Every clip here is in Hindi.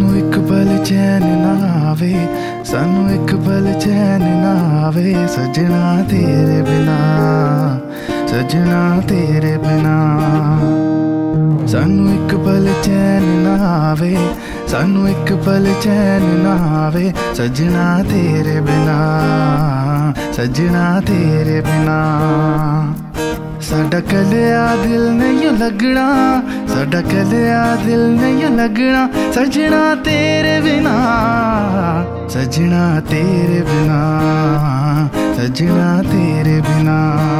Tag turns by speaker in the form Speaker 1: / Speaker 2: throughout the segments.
Speaker 1: सानू एक पल चैन ना आवे, सानू एक पल चैन ना आवे, सजना तेरे बिना, सजना तेरे बिना। सानू एक पल चैन ना आवे, सानू एक पल चैन ना आवे, सजना तेरे बिना, सजना तेरे बिना। साडा कलिया दिल नहीं लगना, साडा कलिया दिल नहीं लगना, सजना तेरे बिना, सजना तेरे बिना, सजना तेरे बिना।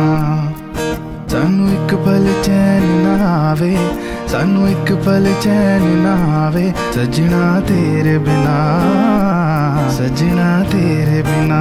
Speaker 1: सानू एक पल चैन ना आवे, सानू एक पल चैन ना आवे, सजना तेरे बिना, सजना तेरे बिना।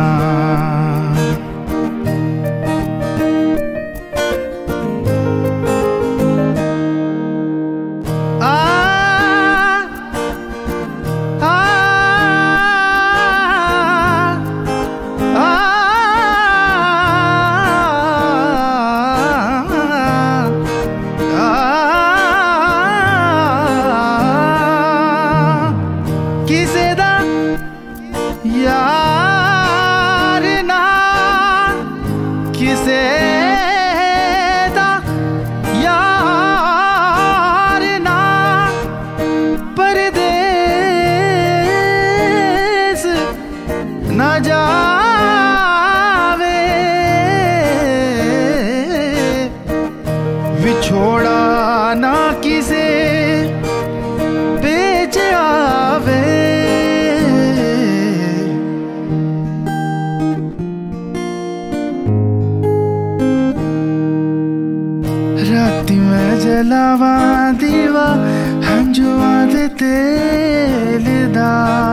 Speaker 1: किसे दा यार ना, किसे दा यार ना, परदेस ना जावे, विछोड़ा ना किसे बेच आवे। राती मैं जलावा दीवा हंजुआ दे तेल दा,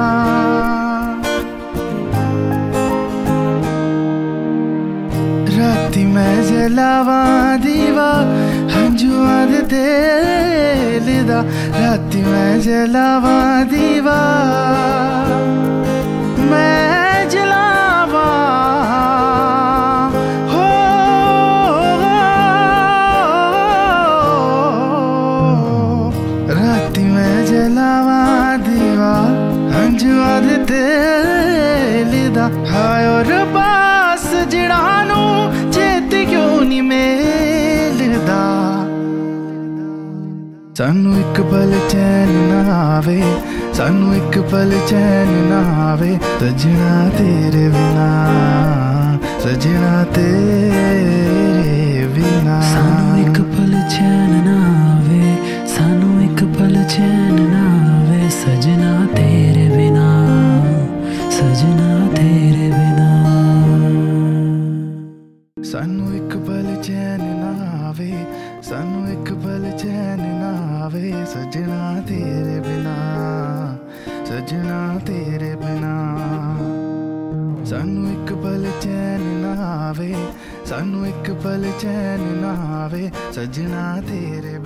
Speaker 1: राती मैं जलावा दीवा हंजुआ दे तेल दा, राती मैं जलावा दीवा, मैं जलावा हो, राती मैं जलावा दीवा हंजुआ दे तेल दा। हाय और बास जिड़ानू चेत क्यों नहीं मेलदा। सानू एक पल चैन ना आवे, सानू एक पल चैन ना आवे, सजना तेरे बिना, सजना तेरे बिना।
Speaker 2: सानू एक पल चैन ना आवे, सानू एक पल चैन ना आवे, सजना तेरे बिना, सजना तेरे बिना।
Speaker 1: सानू एक पल चैन ना आवे, सानू एक पल चैन ना आवे, सजना तेरे बिना, सजना तेरे बिना। सानू एक पल चैन ना आवे, सानू एक पल चैन ना आवे, सजना तेरे